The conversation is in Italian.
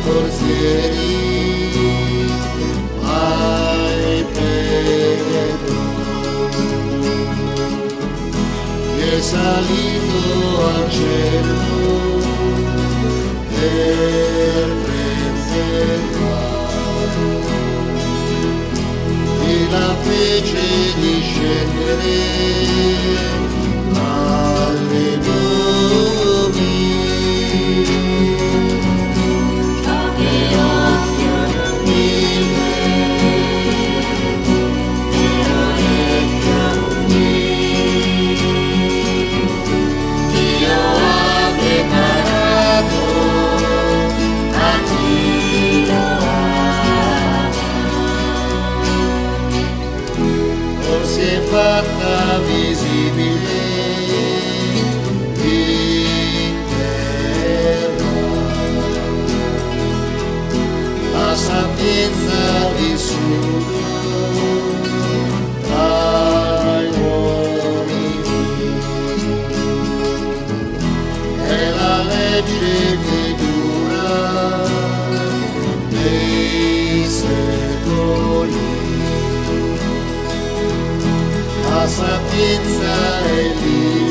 forzieri mai pregherò. Chi è salito al cielo per prenderla e la fece discendere alle nubi. Ciò che occhio non vide e orecchio non udì, Dio ha preparato a chi lo ama. Or si è fatta visibile in terra la sapienza di Suo ai uomini. È la legge che dura nei secoli. La sapienza è lì